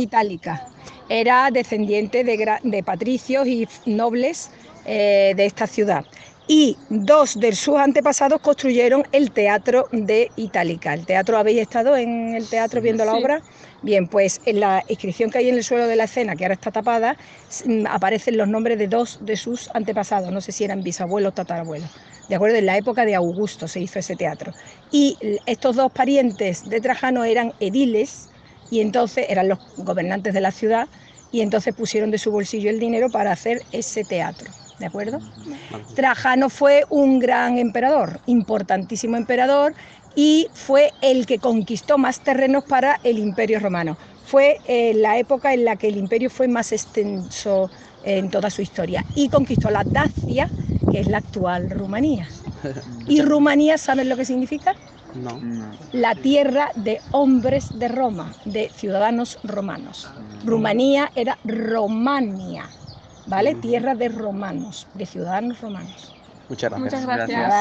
Itálica. Era descendiente de patricios y nobles de esta ciudad. Y dos de sus antepasados construyeron el Teatro de Itálica. ¿El teatro, habéis estado en el teatro viendo la obra? Bien, pues en la inscripción que hay en el suelo de la escena, que ahora está tapada, aparecen los nombres de dos de sus antepasados, no sé si eran bisabuelos o tatarabuelos. De acuerdo, en la época de Augusto se hizo ese teatro. Y estos dos parientes de Trajano eran ediles, y entonces eran los gobernantes de la ciudad, y entonces pusieron de su bolsillo el dinero para hacer ese teatro. ¿De acuerdo? Trajano fue un gran emperador, importantísimo emperador, y fue el que conquistó más terrenos para el Imperio Romano. Fue la época en la que el imperio fue más extenso en toda su historia, y conquistó la Dacia, que es la actual Rumanía. ¿Y Rumanía, saben lo que significa? No. La tierra de hombres de Roma, de ciudadanos romanos. Rumanía era Romania, ¿vale? Tierra de romanos, de ciudadanos romanos. Muchas gracias. Muchas gracias.